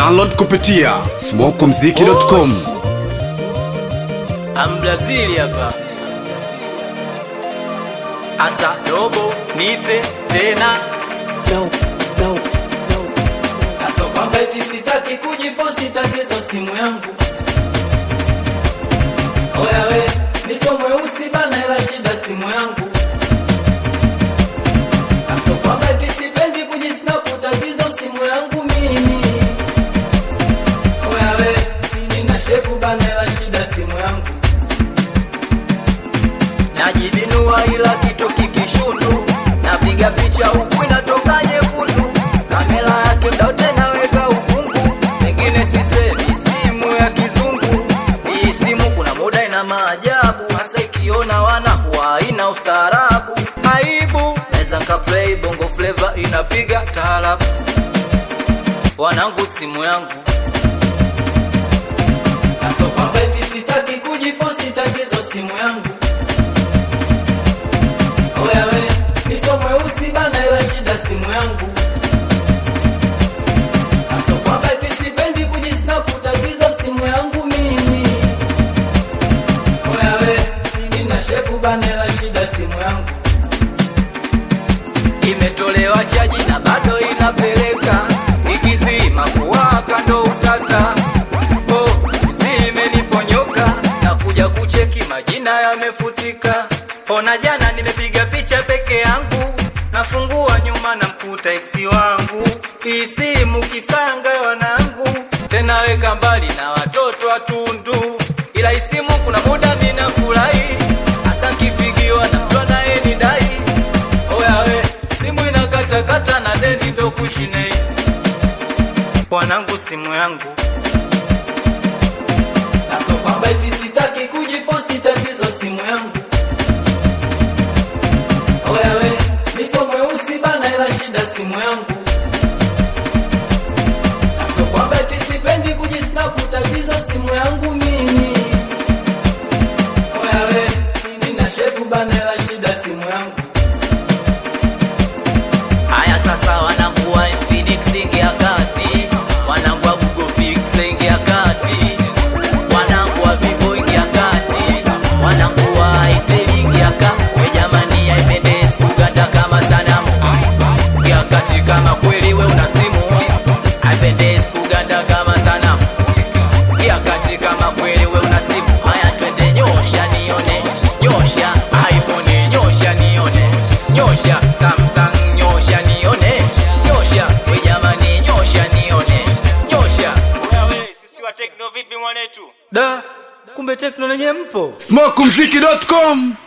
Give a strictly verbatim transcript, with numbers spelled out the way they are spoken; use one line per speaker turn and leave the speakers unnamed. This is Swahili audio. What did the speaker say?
Download kupitia smoke mziki dot com.
I'm Brazil hapa. Ata dobo nipe tena.
No, no, no.
Kaso kwamba eti sitaki kujiposti tatizo simu yangu. Oya we, nisomwe usibana ila shida simu yangu. Kaso kwamba eti sipendi kujisnap tatizo simu yangu mimi. Oya we, nina shepu bana ila shida simu yangu. Najibinua ila kitu kikishutu, napiga picha huku inatoka nyekundu, kamera yake mdaute naweka ukungu, pengine sisemi simu ya kizungu. Hii simu kuna muda ina maajabu, hasa ikiona wanakuwa haina ustaarabu. Aibu, naweza nka play bongo flavor inapiga taarabu. Wanangu simu yangu kaso papeti sitaki kujiposti tatizo simu yangu. Oya we, nisomwe usibana ila shida simu yangu. Kaso kwamba eti sipendi kujisnap tatizo simu yangu mimi. Oya we, nina shepu bana ila shida simu yangu. Imetolewa chaji na bado inapeleka, ikizima kuwaka ndo utata. Oh, zimeniponyoka na kuja kucheki majina yamefutika. Ona jana nimepiga picha peke yangu, nafungua nyuma na mkuta eksi wangu. Hii simu kisanga wanangu, tena weka mbali na watoto watundu. Ila hii simu kuna muda ninafurahi, hata kipigiwa na mtu anayenidai. Oya we, simu inakata kata na deni ndo kushinei. Wanangu simu yangu kaso kwamba eti sitaki kujiposti tatizo simu yangu. Oya we, nisomwe usibana ila shida simu yangu. Kaso kwamba eti sipendi kujisnap tatizo simu yangu mimi. Oya we, nina shepu bana ila shida simu yangu. Haya sasa wanangu wa Infinix ingia kati, wanangu wa Google Pixel ingia kati, wanangu wa Vivo ingia kati, wanangu wa Itel ingia kati. We jamani ya ipende Uganda kama sanamu, ingia kati kama kweli we una simu. Ipende Uganda kama sanamu, ingia kati kama kweli we una simu. Haya twende nyosha nione, nyosha iPhone nyosha nione, nyosha Samsung nyosha nione, nyosha we jamani nyosha nione, nyosha.
Wewe sisi wa Tekno vipi mwanetu?
Da, kumbe Tekno nenye mpo.
smoke mziki dot com.